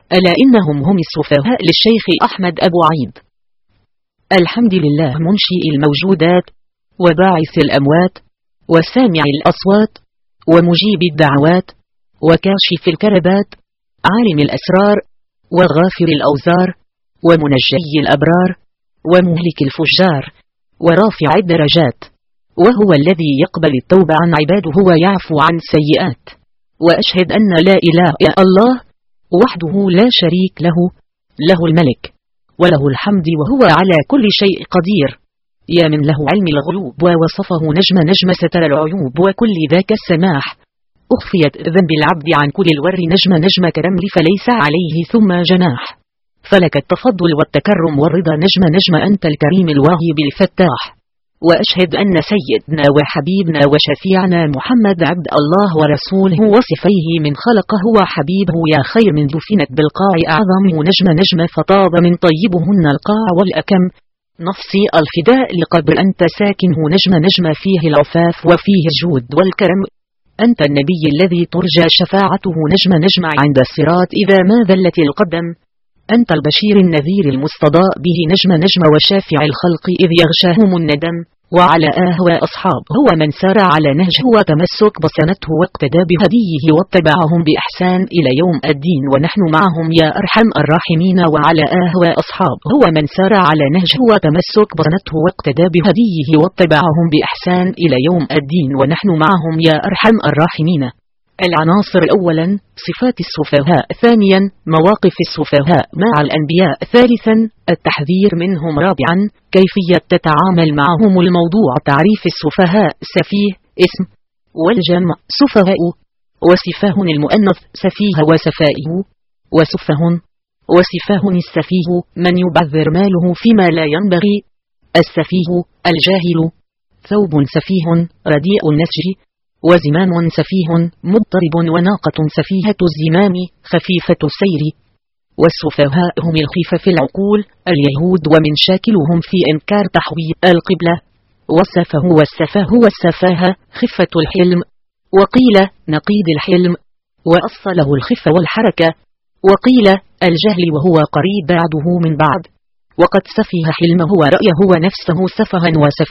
ألا إنهم هم السفهاء للشيخ أحمد أبو عيد. الحمد لله منشئ الموجودات وباعث الأموات وسامع الأصوات ومجيب الدعوات وكاشف الكربات، عالم الأسرار وغافر الأوزار ومنجي الأبرار ومهلك الفجار ورافع الدرجات، وهو الذي يقبل التوبة عن عباده ويعفو عن السيئات. وأشهد أن لا إله إلا الله وحده لا شريك له، له الملك وله الحمد وهو على كل شيء قدير، يا من له علم الغيوب ووصفه نجم ستر العيوب وكل ذاك السماح، أخفيت ذنب العبد عن كل الور نجم كرمل فليس عليه ثم جناح، فلك التفضل والتكرم والرضا نجم أنت الكريم الواهب الفتاح. وأشهد أن سيدنا وحبيبنا وشفيعنا محمد عبد الله ورسوله وصفيه من خلقه وحبيبه، يا خير من دفنت بالقاع أعظمه نجم فطاب من طيبهن القاع والأكم، نفسي الفداء لقبر أنت ساكنه نجم فيه العفاف وفيه الجود والكرم، أنت النبي الذي ترجى شفاعته نجم عند الصراط إذا ما ذلت القدم، أنت البشير النذير المستضاء به نجم وشافع الخلق إذ يغشاهم الندم، وعلى وأصحاب هو من سار على نهجه وتمسك بسنته واقتدى بهديه واتبعهم بإحسان إلى يوم الدين ونحن معهم يا أرحم الراحمين. وعلى وأصحاب هو من سار على نهجه وتمسك بسنته واقتدى بهديه واتبعهم بإحسان إلى يوم الدين ونحن معهم يا أرحم الراحمين. العناصر: أولا صفات السفهاء، ثانيا مواقف السفهاء مع الأنبياء، ثالثا التحذير منهم، رابعا كيفية تتعامل معهم. الموضوع: تعريف السفهاء: سفيه اسم والجمع سفهاء، وسفاه المؤنث سفيه وسفائه، وسفه وسفاه السفيه من يبذر ماله فيما لا ينبغي. السفيه الجاهل، ثوب سفيه رديء النسج، وزمام سفيه مضطرب، وناقة سفيهة الزمام خفيفة السير. والسفهاء هم الخفف العقول اليهود ومن شاكلهم في إنكار تحويل القبلة. والسفه والسفاه والسفاهة خفة الحلم، وقيل نقيض الحلم، وأصله الخفة والحركة، وقيل الجهل وهو قريب بعده من بعد. وقد سفه حلمه ورأيه ونفسه سفها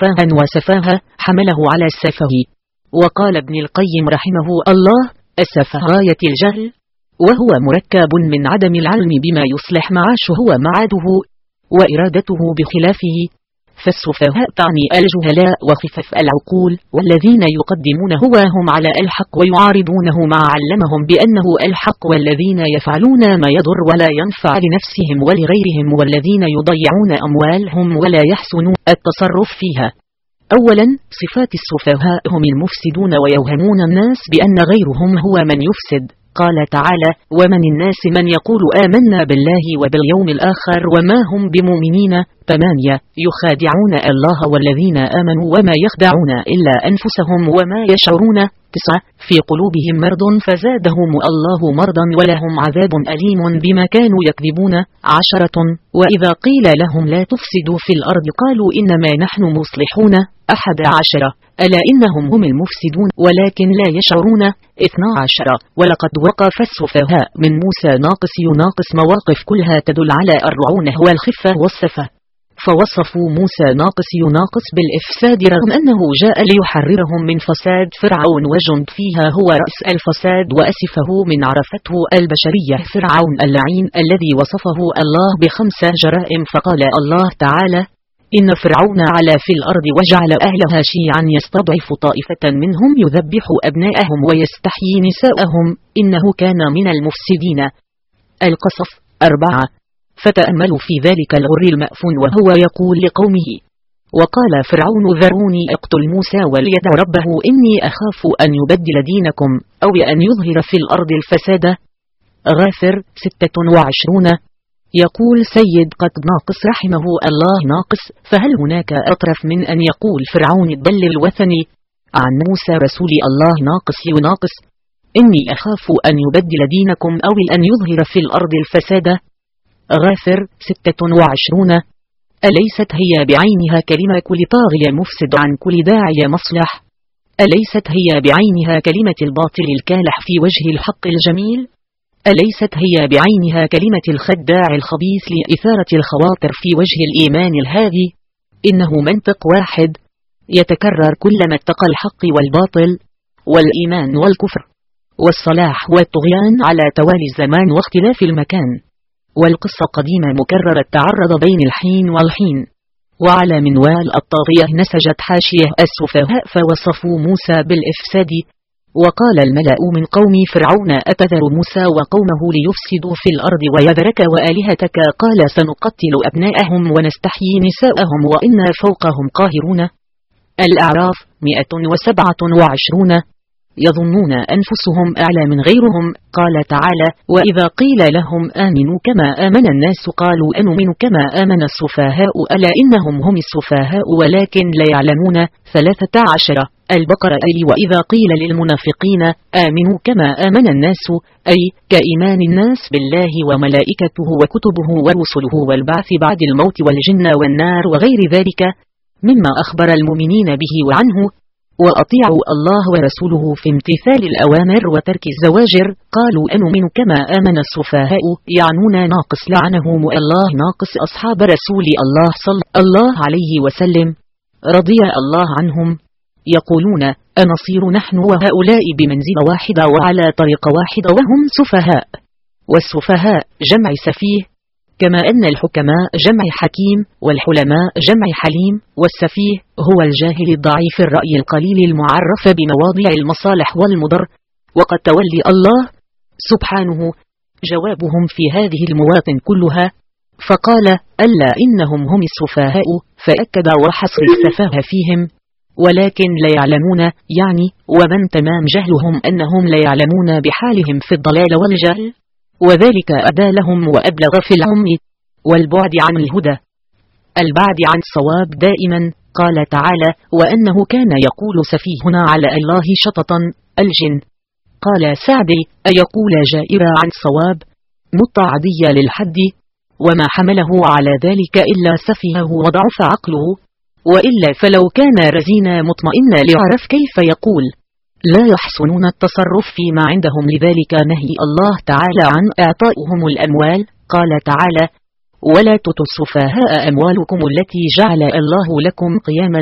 وسفاها حمله على السفه. وقال ابن القيم رحمه الله: السفه غاية الجهل، وهو مركب من عدم العلم بما يصلح معاشه ومعاده وإرادته بخلافه. فالسفهاء تعني الجهلاء وخفف العقول، والذين يقدمون هواهم على الحق ويعارضونه مع علمهم بأنه الحق، والذين يفعلون ما يضر ولا ينفع لنفسهم ولغيرهم، والذين يضيعون أموالهم ولا يحسنون التصرف فيها. أولا صفات السفهاء: هم المفسدون ويوهمون الناس بأن غيرهم هو من يفسد. قال تعالى: ومن الناس من يقول آمنا بالله وباليوم الآخر وما هم بمؤمنين. 8 يخادعون الله والذين آمنوا وما يخدعون إلا أنفسهم وما يشعرون. 9 في قلوبهم مرض فزادهم الله مرضا ولهم عذاب أليم بما كانوا يكذبون. 10 وإذا قيل لهم لا تفسدوا في الأرض قالوا إنما نحن مصلحون. 11 ألا إنهم هم المفسدون ولكن لا يشعرون. 12 ولقد وقف السفهاء من موسى ناقص يناقص مواقف كلها تدل على الرعونة والخفة والسفة، فوصفوا موسى ناقص يناقص بالإفساد رغم أنه جاء ليحررهم من فساد فرعون وجند فيها هو رأس الفساد وأسفه من عرفته البشرية فرعون اللعين الذي وصفه الله ب5 جرائم. فقال الله تعالى: إن فرعون علا في الأرض وجعل أهلها شيعا يستضعف طائفة منهم يذبح أبناءهم ويستحيي نساءهم إنه كان من المفسدين. القصص 4 فتأملوا في ذلك الغر المأفون وهو يقول لقومه: وقال فرعون ذروني أقتل موسى وليدع ربه إني أخاف أن يبدل دينكم أو أن يظهر في الأرض الفساد. غافر 26 يقول سيد قد ناقص رحمه الله ناقص، فهل هناك أطرف من أن يقول فرعون الدل الوثني عن موسى رسول الله ناقص يناقص إني أخاف أن يبدل دينكم أو أن يظهر في الأرض الفساد. غافر 26 أليست هي بعينها كلمة كل طاغية مفسد عن كل داعية مصلح؟ أليست هي بعينها كلمة الباطل الكالح في وجه الحق الجميل؟ أليست هي بعينها كلمة الخداع الخبيث لإثارة الخواطر في وجه الإيمان الهادي؟ إنه منطق واحد يتكرر كلما اتقى الحق والباطل والإيمان والكفر والصلاح والطغيان على توالي الزمان واختلاف المكان. والقصة قديمة مكررة تعرض بين الحين والحين. وعلى منوال الطاغية نسجت حاشية السفهاء فوصفوا موسى بالإفساد. وقال الملأ من قوم فرعون أتذر موسى وقومه ليفسدوا في الأرض ويذرك وآلهتك قال سنقتل أبناءهم ونستحيي نساءهم وإنا فوقهم قاهرون. الأعراف 127. يظنون أنفسهم أعلى من غيرهم. قال تعالى وإذا قيل لهم آمنوا كما آمن الناس قالوا أنؤمن كما آمن السفهاء ألا إنهم هم السفهاء ولكن لا يعلمون. 13. البقرة وإذا قيل للمنافقين آمنوا كما آمن الناس أي كإيمان الناس بالله وملائكته وكتبه ورسله والبعث بعد الموت والجن والنار وغير ذلك مما أخبر المؤمنين به وعنه وأطيعوا الله ورسوله في امتثال الأوامر وترك الزواجر قالوا أنؤمن كما آمن السفهاء يعنون ناقص لعنهم الله ناقص أصحاب رسول الله صلى الله عليه وسلم رضي الله عنهم يقولون أنصير نحن وهؤلاء بمنزل واحدة وعلى طريق واحدة وهم سفهاء. والسفهاء جمع سفيه كما أن الحكماء جمع حكيم والحلماء جمع حليم والسفيه هو الجاهل الضعيف الرأي القليل المعرف بمواضع المصالح والمضر. وقد تولي الله سبحانه جوابهم في هذه المواطن كلها فقال ألا إنهم هم السفهاء فأكد وحصر السفاهة فيهم ولكن لا يعلمون يعني ومن تمام جهلهم أنهم لا يعلمون بحالهم في الضلال والجهل وذلك أدى لهم وأبلغ في العمي والبعد عن الهدى البعد عن الصواب دائما. قال تعالى وأنه كان يقول سفيهنا على الله شططا الجن. قال سعدي أيقول جائرة عن الصواب متعدية للحد وما حمله على ذلك إلا سفيهه وضعف عقله وإلا فلو كان رزينا مطمئنا ليعرف كيف يقول. لا يحسنون التصرف فيما عندهم لذلك نهي الله تعالى عن إعطائهم الأموال. قال تعالى ولا تؤتوا السفهاء أموالكم التي جعل الله لكم قياما.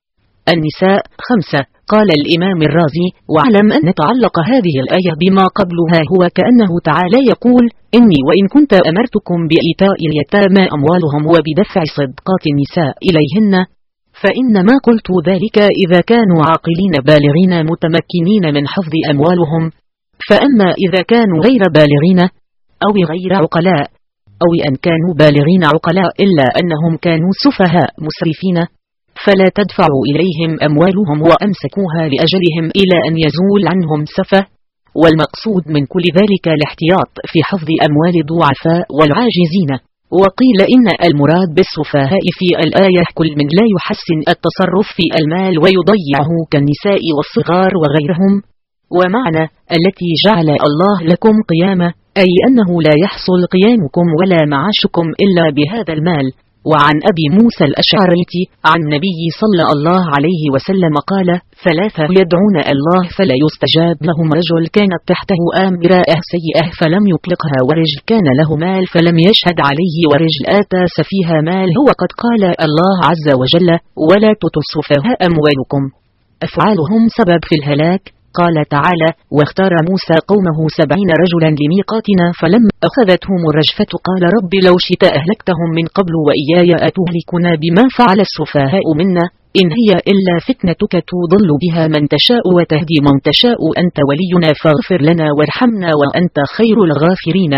النساء 5. قال الإمام الرازي واعلم أن تعلق هذه الآية بما قبلها هو كأنه تعالى يقول إني وإن كنت أمرتكم بإيتاء اليتامى أموالهم وبدفع صدقات النساء إليهن فإنما قلت ذلك إذا كانوا عاقلين بالغين متمكنين من حفظ أموالهم. فأما إذا كانوا غير بالغين أو غير عقلاء أو أن كانوا بالغين عقلاء إلا أنهم كانوا سفهاء مسرفين فلا تدفعوا إليهم أموالهم وأمسكوها لأجلهم إلى أن يزول عنهم سفه. والمقصود من كل ذلك الاحتياط في حفظ أموال الضعفاء والعاجزين. وقيل إن المراد بالسفهاء في الآية كل من لا يحسن التصرف في المال ويضيعه كالنساء والصغار وغيرهم. ومعنى التي جعل الله لكم قيامة أي أنه لا يحصل قيامكم ولا معاشكم إلا بهذا المال. وعن أبي موسى الأشعري عن النبي صلى الله عليه وسلم قال 3 يدعون الله فلا يستجاب لهم رجل كانت تحته امرأة سيئة فلم يطلقها ورجل كان له مال فلم يشهد عليه ورجل آتى سفيها مال هو قد قال الله عز وجل ولا تؤتوا السفهاء أموالكم أفعالهم سبب في الهلاك. قال تعالى واختار موسى قومه 70 رجلا لميقاتنا فلما أخذتهم الرجفة قال رب لو شئت أهلكتهم من قبل وإياي أتهلكنا بما فعل السفهاء منا إن هي إلا فتنتك تضل بها من تشاء وتهدي من تشاء أنت ولينا فاغفر لنا وارحمنا وأنت خير الغافرين.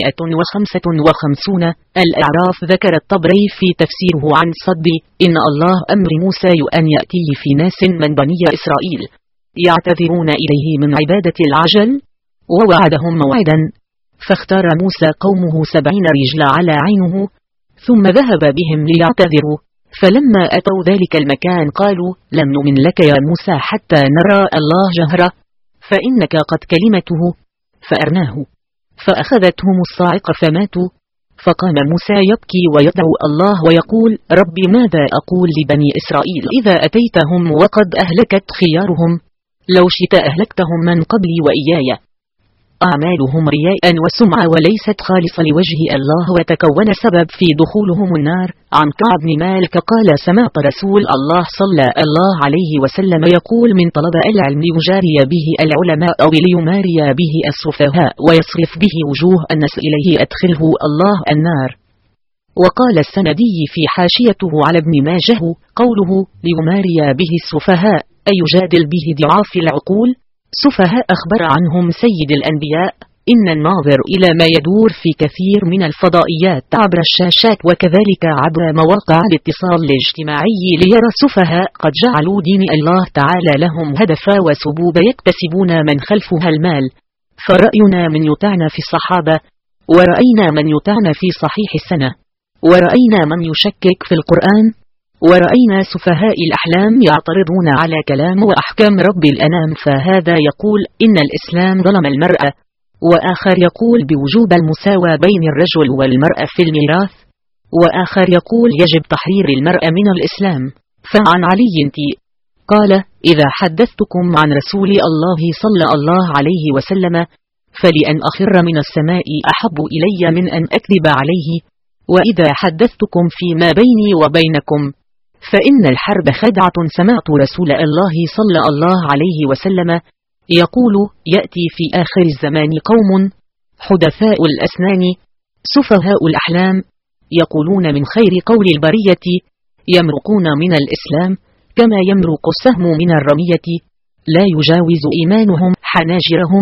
155. الأعراف. ذكر الطبري في تفسيره عن صد إن الله أمر موسى أن يأتيه في ناس من بني إسرائيل يعتذرون إليه من عبادة العجل ووعدهم موعدا فاختار موسى قومه 70 رجلا على عينه ثم ذهب بهم ليعتذروا فلما أتوا ذلك المكان قالوا لم نؤمن لك يا موسى حتى نرى الله جهرة فإنك قد كلمته فأرناه فأخذتهم الصاعقة فماتوا. فقام موسى يبكي ويدعو الله ويقول رب ماذا أقول لبني إسرائيل إذا أتيتهم وقد أهلكت خيارهم لو شئت أهلكتهم من قبلي وإياي. أعمالهم رياء وسمعة وليست خالصة لوجه الله، وتكون سبب في دخولهم النار. عن كعب بن مالك قال: سمعت رسول الله صلى الله عليه وسلم يقول: من طلب العلم ليجاري به العلماء أو ليماري به السفهاء ويصرف به وجوه الناس إليه أدخله الله النار. وقال السندي في حاشيته على ابن ماجه: قوله ليماري به السفهاء أي يجادل به ضعاف العقول. سفهاء أخبر عنهم سيد الأنبياء: إن الناظر إلى ما يدور في كثير من الفضائيات عبر الشاشات وكذلك عبر مواقع الاتصال الاجتماعي ليرى السفهاء قد جعلوا دين الله تعالى لهم هدفا وسبوبا يكتسبون من خلفها المال. فرأينا من يطعن في الصحابة، ورأينا من يطعن في صحيح السنة، ورأينا من يشكك في القرآن، ورأينا سفهاء الأحلام يعترضون على كلام وأحكام رب الأنام. فهذا يقول إن الإسلام ظلم المرأة، وآخر يقول بوجوب المساواة بين الرجل والمرأة في الميراث، وآخر يقول يجب تحرير المرأة من الإسلام. فعن علي قال: إذا حدثتكم عن رسول الله صلى الله عليه وسلم فلأن أخر من السماء أحب إلي من أن أكذب عليه، وإذا حدثتكم فيما بيني وبينكم فإن الحرب خدعة. سمعت رسول الله صلى الله عليه وسلم يقول: يأتي في آخر الزمان قوم حدثاء الأسنان سفهاء الأحلام يقولون من خير قول البرية، يمرقون من الإسلام كما يمرق السهم من الرمية، لا يجاوز إيمانهم حناجرهم،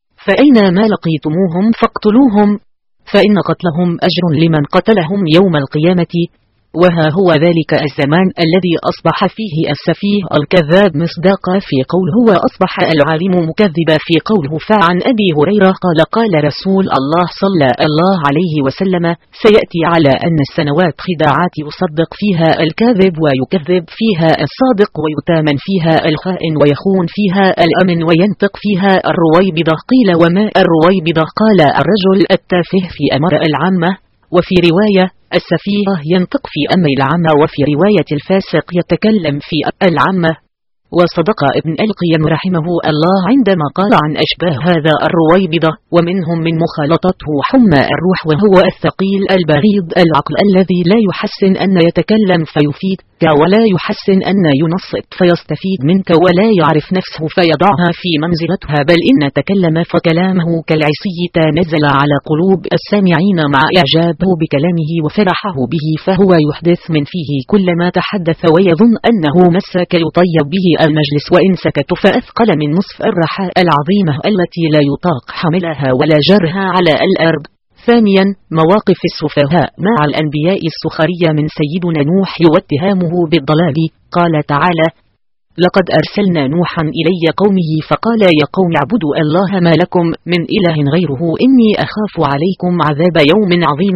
فأينما لقيتموهم فاقتلوهم، فإن قتلهم أجر لمن قتلهم يوم القيامة. وها هو ذلك الزمان الذي أصبح فيه السفيه الكذاب مصداقا في قوله، وأصبح العالم مكذبا في قوله. فعن أبي هريرة قال: قال رسول الله صلى الله عليه وسلم: سيأتي على أن السنوات خداعات يصدق فيها الكاذب ويكذب فيها الصادق، ويتامن فيها الخائن ويخون فيها الأمن، وينطق فيها الرويبضة. قيل: وما الرويبضة؟ قال: الرجل التافه في أمر العامة، وفي رواية السفيه ينطق في أمر العامة، وفي رواية الفاسق يتكلم في العامة. وصدق ابن القيم رحمه الله عندما قال عن أشباه هذا الرويبضة: ومنهم من مخالطته حمى الروح، وهو الثقيل البغيض العقل الذي لا يحسن أن يتكلم فيفيدك، ولا يحسن أن ينصت فيستفيد منك، ولا يعرف نفسه فيضعها في منزلتها، بل إن تكلم فكلامه كالعصي تنزل على قلوب السامعين مع إعجابه بكلامه وفرحه به، فهو يحدث من فيه كلما تحدث ويظن أنه مسك يطيب به المجلس، وإن سكت فأثقل من نصف الرحاء العظيمة التي لا يطاق حملها ولا جرها على الأرض. ثانيا، مواقف السفهاء مع الأنبياء السخرية من سيدنا نوح واتهامه بالضلال. قال تعالى: لقد أرسلنا نوحا إلي قومه فقال: يا قوم اعبدوا الله ما لكم من إله غيره إني أخاف عليكم عذاب يوم عظيم.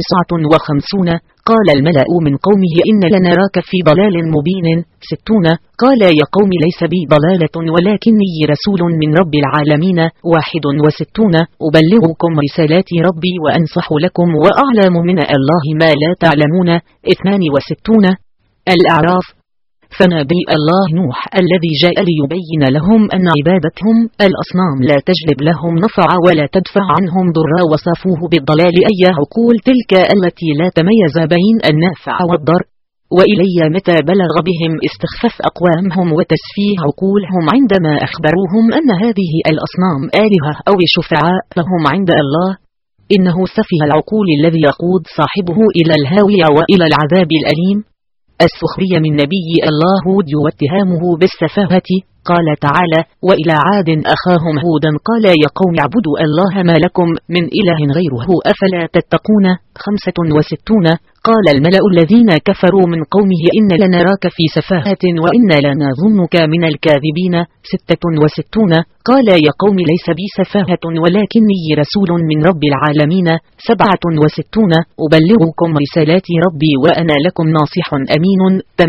59. قال الملأ من قومه: إن لنراك في ضلال مبين. 60. قال: يا قوم ليس بي ضلالة ولكني رسول من رب العالمين. 61. أبلغكم رسالات ربي وأنصح لكم وأعلم من الله ما لا تعلمون. 62. الأعراف. فنبي الله نوح الذي جاء ليبين لهم أن عبادتهم الأصنام لا تجلب لهم نفع ولا تدفع عنهم ضرا، وصفوه بالضلال، أي عقول تلك التي لا تميز بين النافع والضر. وإلي متى بلغ بهم استخفاف أقوامهم وتسفيه عقولهم عندما أخبروهم أن هذه الأصنام آلهة أو شفعاء لهم عند الله. إنه سفه العقول الذي يقود صاحبه إلى الهاوية وإلى العذاب الأليم. السخرية من نبي الله هود واتهامه بالسفاهة. قال تعالى: وإلى عاد أخاهم هودا قال: يا قوم اعبدوا الله ما لكم من إله غيره أفلا تتقون. 65. قال الملأ الذين كفروا من قومه: إن لنراك في سفاهة وإنا لنظنك من الكاذبين. 66. قال: يا قوم ليس بي سفاهة ولكني رسول من رب العالمين. 67. أبلغكم رسالات ربي وأنا لكم ناصح أمين.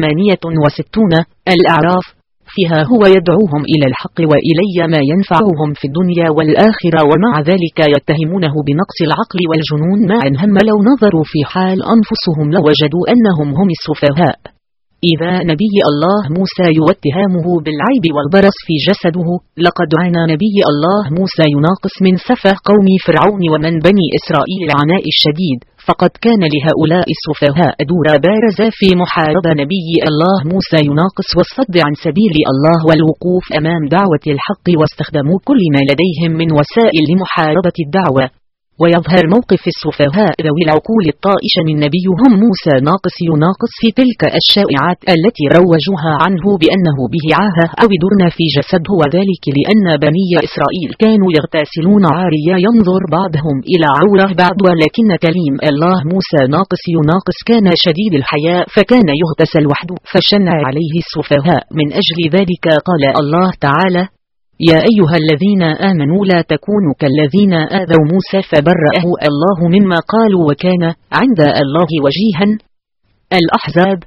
68. الأعراف. فيها هو يدعوهم إلى الحق وإلي ما ينفعهم في الدنيا والآخرة، ومع ذلك يتهمونه بنقص العقل والجنون، مع هم لو نظروا في حال أنفسهم لوجدوا أنهم هم السفهاء. إذا نبي الله موسى واتهامه بالعيب والبرص في جسده. لقد عانى نبي الله موسى يناقص من سفه قوم فرعون ومن بني إسرائيل العناء الشديد، فقد كان لهؤلاء السفهاء دور بارزة في محاربة نبي الله موسى يناقص والصد عن سبيل الله والوقوف أمام دعوة الحق، واستخدموا كل ما لديهم من وسائل لمحاربة الدعوة. ويظهر موقف السفهاء ذوي العقول الطائشة من نبيهم موسى ناقص يناقص في تلك الشائعات التي روجوها عنه بأنه به عاهة أو درن في جسده، وذلك لأن بني إسرائيل كانوا يغتسلون عاريا ينظر بعضهم إلى عورة بعض، ولكن كليم الله موسى ناقص يناقص كان شديد الحياء فكان يغتسل وحده، فشنع عليه السفهاء. من أجل ذلك قال الله تعالى: يا أيها الذين آمنوا لا تكونوا كالذين آذوا موسى فبرأه الله مما قالوا وكان عند الله وجيها. الأحزاب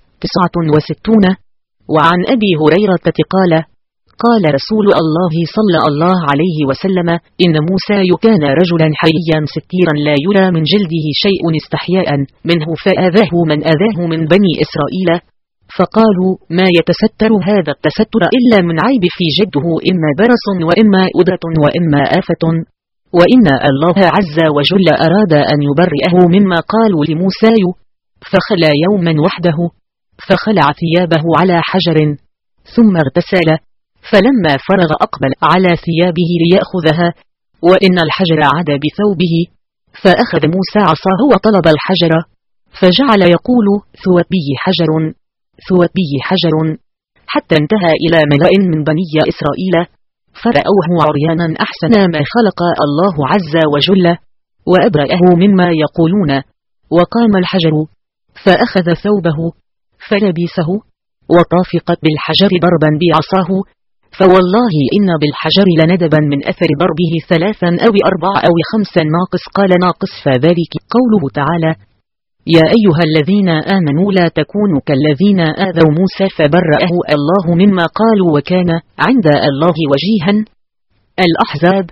69. وعن أبي هريرة قال: قال رسول الله صلى الله عليه وسلم: إن موسى كان رجلا حييا ستيرا لا يرى من جلده شيء استحياء منه، فآذاه من آذاه من بني إسرائيل، فقالوا: ما يتستر هذا التستر إلا من عيب في جده، إما برص وإما أدرة وإما آفة، وإن الله عز وجل أراد أن يبرئه مما قالوا لموسى. فخلى يوما وحده فخلع ثيابه على حجر ثم اغتسل، فلما فرغ أقبل على ثيابه ليأخذها، وإن الحجر عاد بثوبه، فأخذ موسى عصاه وطلب الحجر، فجعل يقول: ثوبي حجر ثوبي حجر، حتى انتهى إلى ملأ من بني إسرائيل فرأوه عريانا أحسن ما خلق الله عز وجل، وأبرأه مما يقولون. وقام الحجر فأخذ ثوبه فلبسه، وطافقت بالحجر ضربا بعصاه، فوالله إن بالحجر لندبا من أثر ضربه 3 أو 4 أو 5 ناقص. قال ناقص فذلك قوله تعالى: يا أيها الذين آمنوا لا تكونوا كالذين آذوا موسى فبرأه الله مما قالوا وكان عند الله وجيها. الأحزاب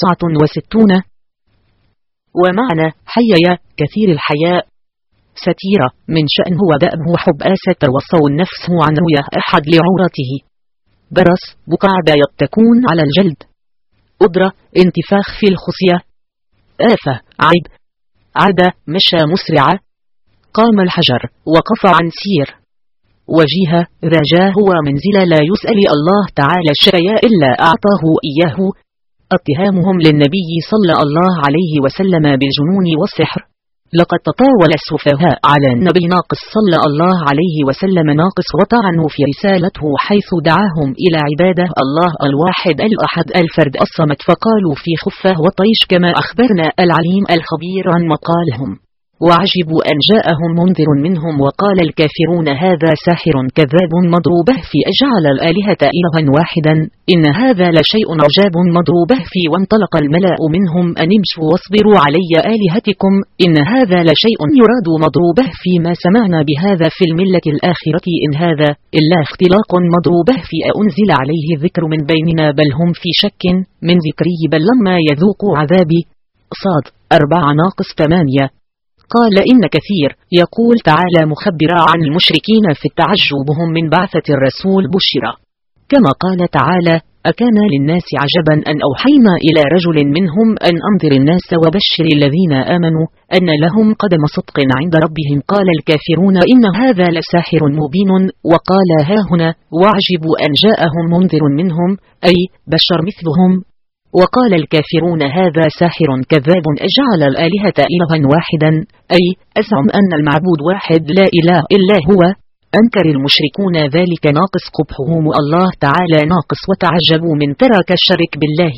69. ومعنى حيي كثير الحياء ستيرة من شأنه ودأبه حب ستوصو نفسه عن رؤية أحد لعورته. برص بقعد تكون على الجلد. أدرة انتفاخ في الخصية. آفة عيب. عاد مشى مسرعة. قام الحجر وقف عن سير. وجيه رجاه ومنزل لا يسأل الله تعالى الشيء إلا أعطاه إياه. اتهامهم للنبي صلى الله عليه وسلم بالجنون والسحر. لقد تطاول السفهاء على النبي ناقص صلى الله عليه وسلم ناقص وطعنوا في رسالته حيث دعاهم إلى عبادة الله الواحد الأحد الفرد الصمد، فقالوا في خفة وطيش كما أخبرنا العليم الخبير عن مقالهم. وعجبوا أن جاءهم منذر منهم وقال الكافرون هذا ساحر كذاب مضروبه في أجعل الآلهة إلها واحدا إن هذا لشيء عجاب مضروبه في. وانطلق الملأ منهم أن امشوا واصبروا علي آلهتكم إن هذا لشيء يراد مضروبه في. ما سمعنا بهذا في الملة الآخرة إن هذا إلا اختلاق مضروبه في. أنزل عليه الذكر من بيننا بل هم في شك من ذكري بل لما يذوقوا عذابي. صاد 4 ناقص 8. قال إن كثير يقول تعالى مخبرا عن المشركين في التعجبهم من بعثة الرسول بشرا، كما قال تعالى أكان للناس عجبا أن أوحينا إلى رجل منهم أن أنذر الناس وبشر الذين آمنوا أن لهم قدم صدق عند ربهم. قال الكافرون إن هذا لساحر مبين. وقال هاهنا وعجبوا أن جاءهم منذر منهم أي بشر مثلهم. وقال الكافرون هذا ساحر كذاب أجعل الآلهة إلها واحدا أي أزعم أن المعبود واحد لا إله إلا هو. أنكر المشركون ذلك ناقص قبحهم الله تعالى ناقص وتعجبوا من ترك الشرك بالله،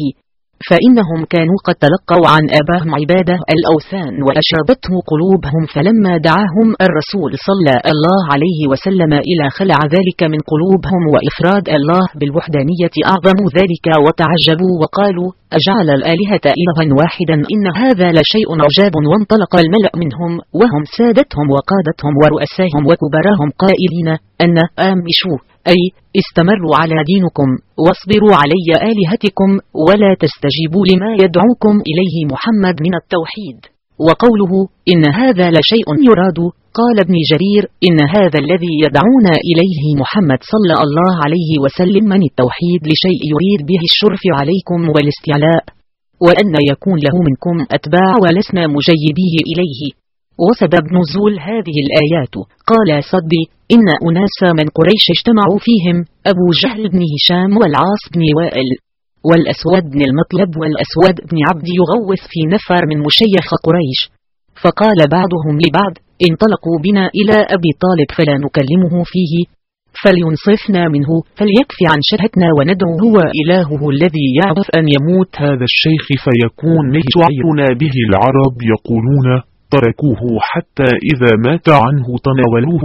فإنهم كانوا قد تلقوا عن آبائهم عبادة الأوثان وأشربته قلوبهم، فلما دعاهم الرسول صلى الله عليه وسلم إلى خلع ذلك من قلوبهم وإفراد الله بالوحدانية أعظم ذلك وتعجبوا وقالوا أجعل الآلهة إلها واحدا إن هذا لشيء عجاب. وانطلق الملأ منهم وهم سادتهم وقادتهم ورؤساهم وكبراهم قائلين أن آمشوا أي استمروا على دينكم واصبروا علي آلهتكم ولا تستجيبوا لما يدعوكم إليه محمد من التوحيد. وقوله إن هذا لشيء يراد. قال ابن جرير إن هذا الذي يدعون إليه محمد صلى الله عليه وسلم من التوحيد لشيء يريد به الشرف عليكم والاستعلاء، وأن يكون له منكم أتباع ولسنا مجيبيه إليه. وسبب نزول هذه الآيات قال صدي إن أناس من قريش اجتمعوا فيهم أبو جهل بن هشام والعاص بن وائل والأسود بن المطلب والأسود بن عبد يغوث في نفر من مشيخ قريش، فقال بعضهم لبعض انطلقوا بنا إلى أبي طالب فلا نكلمه فيه، فلينصفنا منه فليكفي عن شهتنا وندعو هو إلهه الذي يعرف أن يموت هذا الشيخ فيكون يشعرنا به. العرب يقولون تركوه حتى إذا مات عنه تناولوه،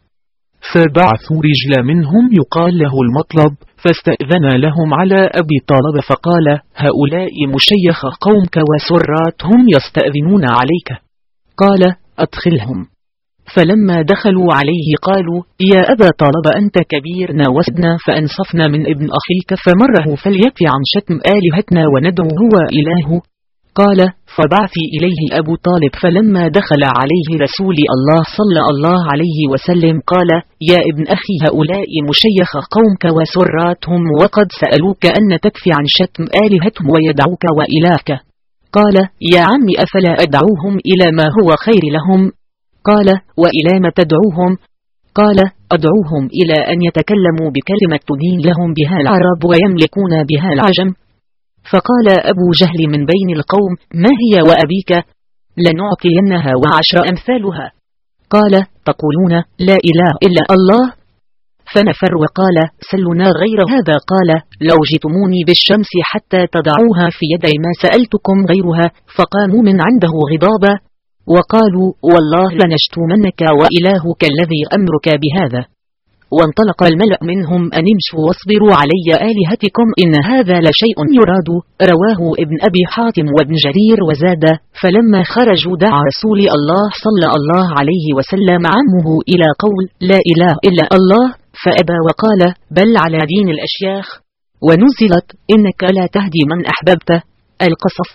فبعثوا رجل منهم يقال له المطلب، فاستأذن لهم على أبي طالب فقال هؤلاء مشيخ قومك وسرات هم يستأذنون عليك، قال أدخلهم. فلما دخلوا عليه قالوا يا أبا طالب أنت كبيرنا وسدنا فأنصفنا من ابن أخيك فمره فليكفي عن شتم آلهتنا وندعو هو إلهه. قال فبعث إليه أبو طالب، فلما دخل عليه رسول الله صلى الله عليه وسلم قال يا ابن أخي هؤلاء مشيخ قومك وسراتهم وقد سألوك أن تكفي عن شتم آلهتهم ويدعوك وإلهك. قال يا عم أفلا أدعوهم إلى ما هو خير لهم؟ قال وإلى ما تدعوهم؟ قال أدعوهم إلى أن يتكلموا بكلمة تدين لهم بها العرب ويملكون بها العجم. فقال أبو جهل من بين القوم ما هي وأبيك؟ لنعطينها وعشر أمثالها. قال تقولون لا إله إلا الله؟ فنفر وقال سلنا غير هذا. قال لو جئتموني بالشمس حتى تضعوها في يدي ما سألتكم غيرها. فقاموا من عنده غضابا وقالوا والله لنشتمنك وإلهك الذي أمرك بهذا. وانطلق الملأ منهم أن امشوا واصبروا علي آلهتكم إن هذا لشيء يراد. رواه ابن أبي حاتم وابن جرير وزاد فلما خرجوا دعا رسول الله صلى الله عليه وسلم عمه إلى قول لا إله إلا الله فأبى وقال بل على دين الأشياخ. ونزلت إنك لا تهدي من أحببت. القصص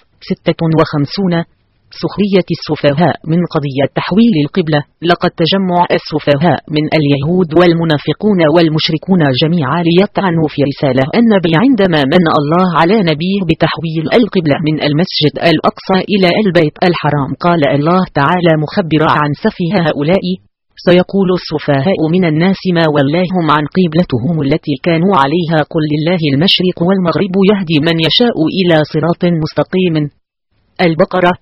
56. سخرية السفهاء من قضية تحويل القبلة. لقد تجمع السفهاء من اليهود والمنافقون والمشركون جميعا ليطعنوا في رسالة النبي عندما من الله على نبيه بتحويل القبلة من المسجد الأقصى إلى البيت الحرام. قال الله تعالى مخبرا عن سفه هؤلاء سيقول السفهاء من الناس ما ولاهم عن قبلتهم التي كانوا عليها قل لله المشرق والمغرب يهدي من يشاء إلى صراط مستقيم. البقرة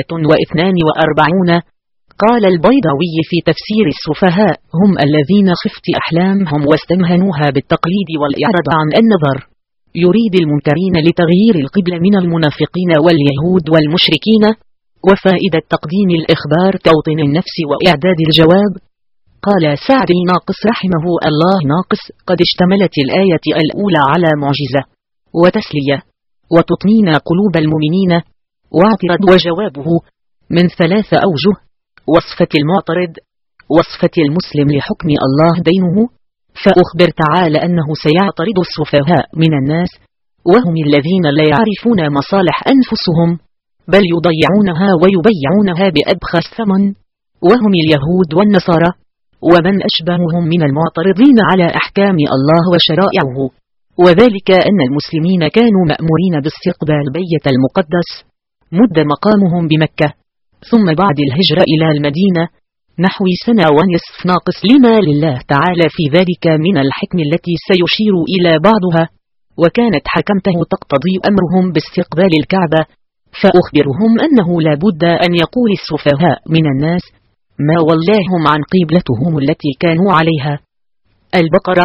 142. قال البيضاوي في تفسير السفهاء هم الذين خفت أحلامهم واستمهنوها بالتقليد والإعراض عن النظر. يريد المنكرين لتغيير القبلة من المنافقين واليهود والمشركين. وفائدة تقديم الإخبار توطين النفس وإعداد الجواب. قال سعد ناقص رحمه الله ناقص قد اشتملت الآية الأولى على معجزة وتسلية وتطمين قلوب المؤمنين. واعترض وجوابه من 3 أوجه: وصفة المعترض، وصفة المسلم لحكم الله دينه، فأخبر تعالى أنه سيعترض السفهاء من الناس وهم الذين لا يعرفون مصالح أنفسهم بل يضيعونها ويبيعونها بأبخس ثمن، وهم اليهود والنصارى ومن أشبههم من المعترضين على أحكام الله وشرائعه. وذلك أن المسلمين كانوا مأمورين باستقبال بيت المقدس مد مقامهم بمكة ثم بعد الهجرة إلى المدينة نحو سنة ونصف ناقص لما لله تعالى في ذلك من الحكم التي سيشير إلى بعضها. وكانت حكمته تقتضي أمرهم باستقبال الكعبة. فأخبرهم أنه لا بد أن يقول السفهاء من الناس ما ولاهم عن قبلتهم التي كانوا عليها. البقرة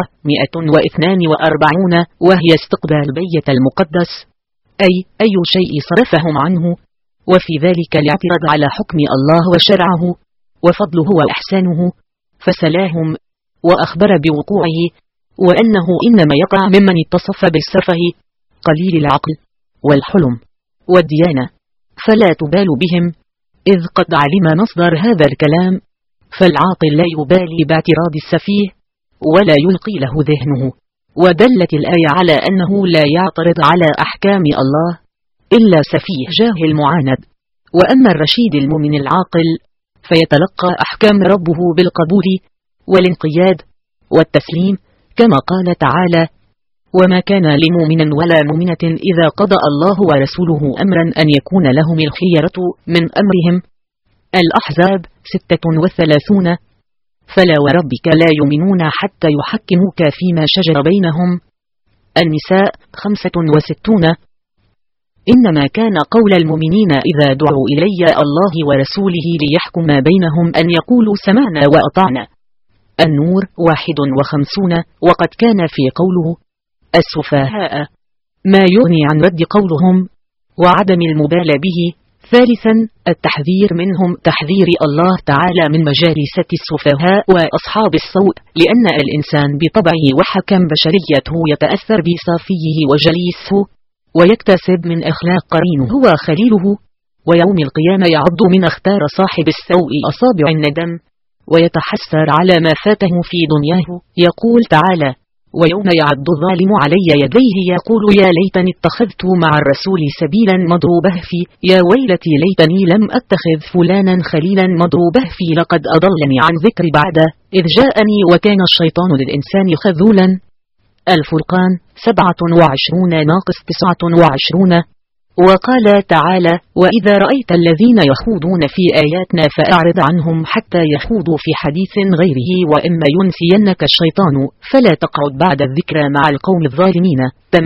142 وهي استقبال بيت المقدس أي شيء صرفهم عنه، وفي ذلك الاعتراض على حكم الله وشرعه وفضله وإحسانه فسلاهم وأخبر بوقوعه وأنه إنما يقع ممن اتصف بالسفه قليل العقل والحلم والديانة، فلا تبال بهم إذ قد علم مصدر هذا الكلام، فالعاقل لا يبالي باعتراض السفيه ولا يلقي له ذهنه. ودلت الآية على أنه لا يعترض على أحكام الله إلا سفيه جاهل معاند. وأما الرشيد المؤمن العاقل فيتلقى أحكام ربه بالقبول والانقياد والتسليم، كما قال تعالى: وما كان لمؤمن ولا مؤمنة إذا قضى الله ورسوله أمرا أن يكون لهم الخيرة من أمرهم. الأحزاب 36. فلا وربك لا يؤمنون حتى يحكموك فيما شجر بينهم. النساء 65. إنما كان قول المؤمنين إذا دعوا إلي الله ورسوله ليحكم بينهم أن يقولوا سمعنا وأطعنا. النور 51. وقد كان في قوله السفهاء ما يغني عن رد قولهم وعدم المبالاة به. ثالثا التحذير منهم، تحذير الله تعالى من مجالسة السفهاء وأصحاب السوء، لأن الإنسان بطبعه وحكم بشريته يتأثر بصافيه وجليسه ويكتسب من أخلاق قرينه هو خليله، ويوم القيامة يعض من اختار صاحب السوء أصابع الندم ويتحسر على ما فاته في دنياه. يقول تعالى: ويوم يعض الظالم علي يديه يقول يا ليتني اتخذت مع الرسول سبيلا مضروبه في يا ويلتي ليتني لم أتخذ فلانا خليلا مضروبه في لقد أضلني عن ذكر بعد إذ جاءني وكان الشيطان للإنسان خذولا. الفرقان 27-29. وقال تعالى: وإذا رأيت الذين يخوضون في آياتنا فأعرض عنهم حتى يخوضوا في حديث غيره وإما ينسينك الشيطان فلا تقعد بعد الذكرى مع القوم الظالمين.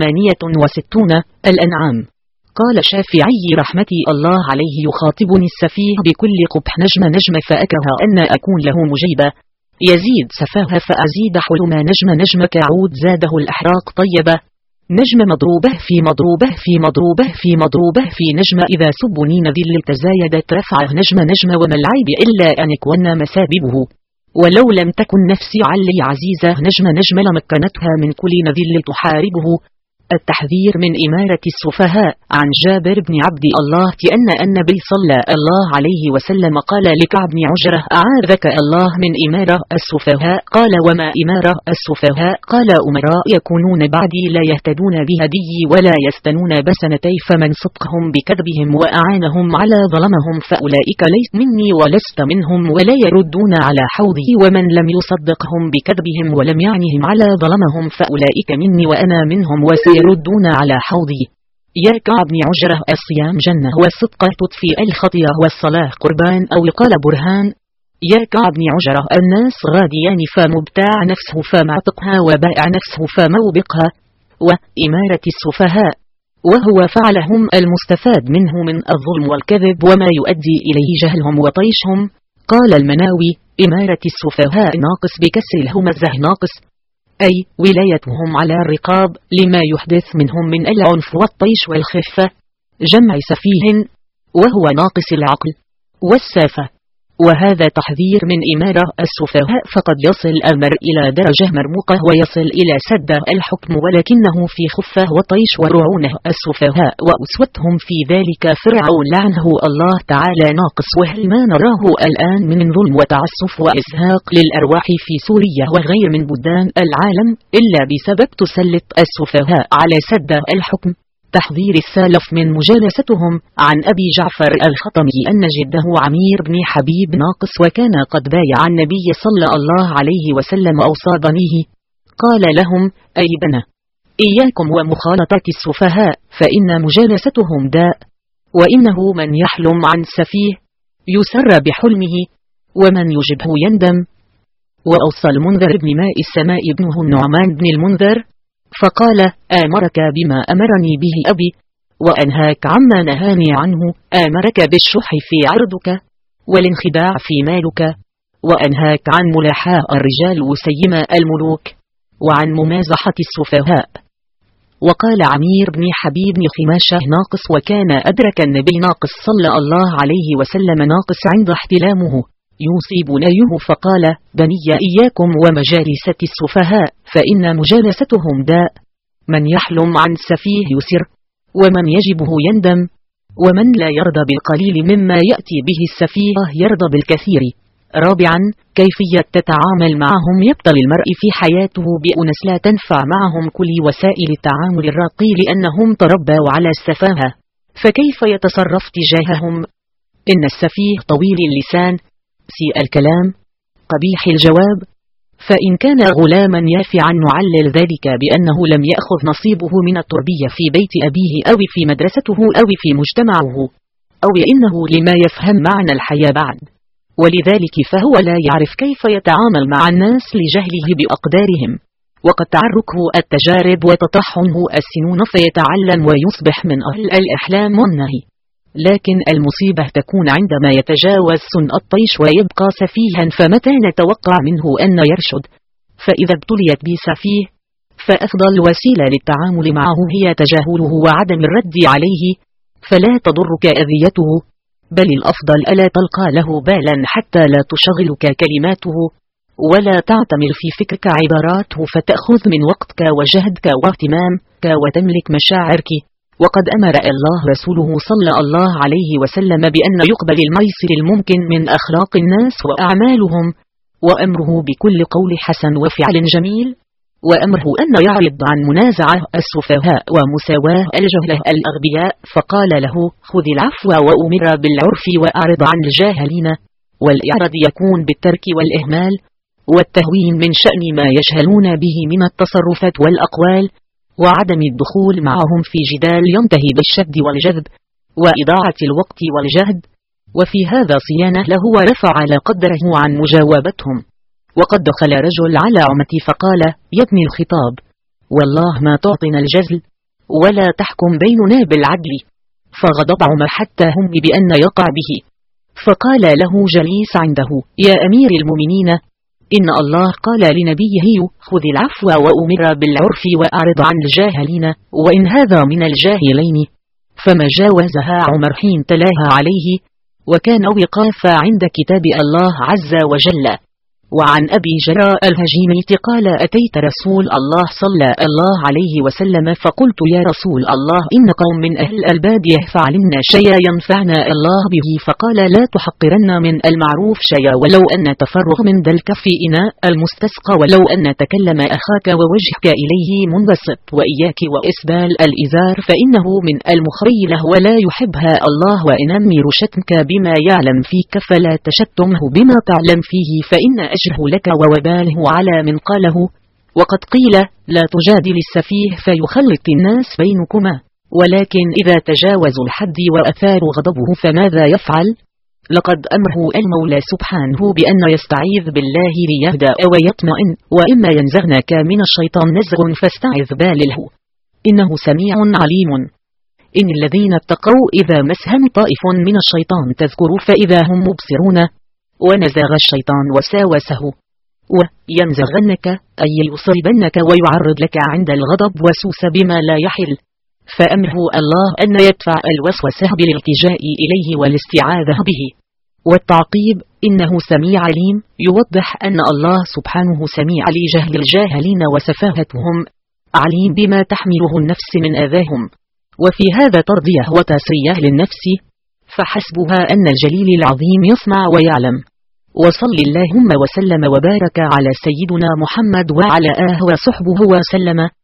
68. الأنعام. قال الشافعي رحمتي الله عليه يخاطبني السفيه بكل قبح نجم نجم فأكره أن أكون له مجيبا، يزيد سفاهة فأزيد حلما نجم نجم كعود زاده الأحراق طيبة. نجم مضروبه في مضروبه في مضروبه في مضروبه في نجم إذا سبني نذل تزايدت رفعه نجم نجم وما العيب إلا أن يكون مساببه، ولو لم تكن نفسي علي عزيزة نجم نجم لمكنتها من كل نذل تحاربه. التحذير من إمارة السفهاء. عن جابر بن عبد الله أن النبي صلى الله عليه وسلم قال لكعب بن عجرة: أعاذك الله من إمارة السفهاء. قال: وما إمارة السفهاء؟ قال: أمراء يكونون بعدي لا يهتدون بهدي ولا يستنون بسنتي، فمن صدقهم بكذبهم وأعانهم على ظلمهم فأولئك ليس مني ولست منهم ولا يردون على حوضي، ومن لم يصدقهم بكذبهم ولم يعنهم على ظلمهم فأولئك مني وأنا منهم وسيردون على حوضي. يا كعب بن عجرة: الصيام جنة والصدق تطفئ الخطيئة والصلاة قربان أو قال برهان. يا كعب بن عجرة: الناس غاديان فمبتاع نفسه فمعتقها وبائع نفسه فموبقها. وإمارة السفهاء وهو فعلهم المستفاد منه من الظلم والكذب وما يؤدي إليه جهلهم وطيشهم. قال المناوي: إمارة السفهاء ناقص بكسر الهمزة ناقص، أي ولايتهم على الرقاب لما يحدث منهم من العنف والطيش والخفة، جمع سفيه وهو ناقص العقل والسافة. وهذا تحذير من إمارة السفهاء، فقد يصل الأمر إلى درجة مرموقة ويصل إلى سد الحكم، ولكنه في خفة وطيش ورعونه السفهاء، وأسوتهم في ذلك فرعون لعنه الله تعالى ناقص. وهل ما نراه الآن من ظلم وتعسف وإزهاق للأرواح في سوريا وغير من بلدان العالم إلا بسبب تسلط السفهاء على سد الحكم. تحذير السالف من مجالستهم. عن أبي جعفر الخطمي أن جده عمير بن حبيب ناقص وكان قد بايع النبي صلى الله عليه وسلم أوصى بنيه، قال لهم: أي بنى، إياكم ومخالطة السفهاء فإن مجالستهم داء، وإنه من يحلم عن سفيه يسر بحلمه ومن يجبه يندم. وأوصى المنذر بن ماء السماء ابنه النعمان بن المنذر فقال: آمرك بما أمرني به أبي وأنهاك عما نهاني عنه، آمرك بالشح في عرضك والانخداع في مالك، وأنهاك عن ملاحاء الرجال وسيما الملوك وعن ممازحة السفهاء. وقال عمير بن حبيب بن خماشة ناقص وكان أدرك النبي ناقص صلى الله عليه وسلم ناقص عند احتلامه يوصي بنيه فقال: بني إياكم ومجالسة السفهاء فإن مجالستهم داء، من يحلم عن سفيه يسر ومن يجبه يندم، ومن لا يرضى بالقليل مما يأتي به السفيه يرضى بالكثير. رابعا كيفية تتعامل معهم. يبطل المرء في حياته بأنس لا تنفع معهم كل وسائل التعامل الراقي لأنهم تربوا على السفاهة، فكيف يتصرف تجاههم؟ إن السفيه طويل اللسان، سيء الكلام، قبيح الجواب. فإن كان غلاما يافعا نعلل ذلك بأنه لم يأخذ نصيبه من التربية في بيت أبيه أو في مدرسته أو في مجتمعه، أو إنه لما يفهم معنى الحياة بعد، ولذلك فهو لا يعرف كيف يتعامل مع الناس لجهله بأقدارهم، وقد تعركه التجارب وتطحنه السنون فيتعلم ويصبح من أهل الأحلام والنهي. لكن المصيبة تكون عندما يتجاوز سن الطيش ويبقى سفيها، فمتى نتوقع منه أن يرشد؟ فإذا ابتليت بسفيه فأفضل وسيلة للتعامل معه هي تجاهله وعدم الرد عليه، فلا تضرك أذيته، بل الأفضل ألا تلقى له بالا حتى لا تشغلك كلماته ولا تعتمل في فكرك عباراته فتأخذ من وقتك وجهدك واهتمامك وتملك مشاعرك. وقد أمر الله رسوله صلى الله عليه وسلم بأن يقبل الميسر الممكن من أخلاق الناس وأعمالهم، وأمره بكل قول حسن وفعل جميل، وأمره أن يعرض عن منازعة السفهاء ومساواة الجهلة الأغبياء، فقال له: خذ العفو وأمر بالعرف وأعرض عن الجاهلين. والإعراض يكون بالترك والإهمال والتهوين من شأن ما يجهلون به من التصرفات والأقوال، وعدم الدخول معهم في جدال ينتهي بالشد والجذب وإضاعة الوقت والجهد، وفي هذا صيانة له ورفع قدره عن مجاوبتهم. وقد دخل رجل على عمتي فقال: يا ابن الخطاب، والله ما تعطنا الجزل ولا تحكم بيننا بالعدل. فغضب عمر حتى هم بأن يقع به، فقال له جليس عنده: يا أمير المؤمنين، إن الله قال لنبيه: خذ العفو وأمر بالعرف وأعرض عن الجاهلين، وإن هذا من الجاهلين. فما جاوزها عمر حين تلاها عليه، وكان وقاف عند كتاب الله عز وجل. وعن أبي جراء الهجيمي قال: أتيت رسول الله صلى الله عليه وسلم فقلت: يا رسول الله، إن قوم من أهل البادية فعلمنا شيئا ينفعنا الله به، فقال: لا تحقرن من المعروف شيئا، ولو أن تفرغ من دلك في إناء المستسقى، ولو أن تكلم أخاك ووجهك إليه منبسط، وإياك وإسبال الإزار فإنه من المخري له ولا يحبها الله، وإن أمير شتمك بما يعلم فيك فلا تشتمه بما تعلم فيه، فإن أجره لك ووباله على من قاله. وقد قيل: لا تجادل السفيه فيخلط الناس بينكما، ولكن إذا تجاوزوا الحد وأثاروا غضبه فماذا يفعل؟ لقد أمره المولى سبحانه بأن يستعيذ بالله ليهدى ويطمئن، وإما ينزغنك من الشيطان نزغ فاستعذ بالله إنه سميع عليم. إن الذين اتقوا إذا مسهم طائف من الشيطان تذكروا فإذا هم مبصرون، ونزغ الشيطان وساوسه، وينزغنك أي يصيبنك ويعرض لك عند الغضب وسوس بما لا يحل، فأمره الله أن يدفع الوسوسة بالالتجاء إليه والاستعاذة به. والتعقيب إنه سميع عليم يوضح أن الله سبحانه سميع لجهل الجاهلين وسفاهتهم، عليم بما تحمله النفس من أذاهم، وفي هذا ترضية وتسرية للنفس، فحسبها أن الجليل العظيم يسمع ويعلم. وصل اللهم وسلم وبارك على سيدنا محمد وعلى آله وصحبه وسلم.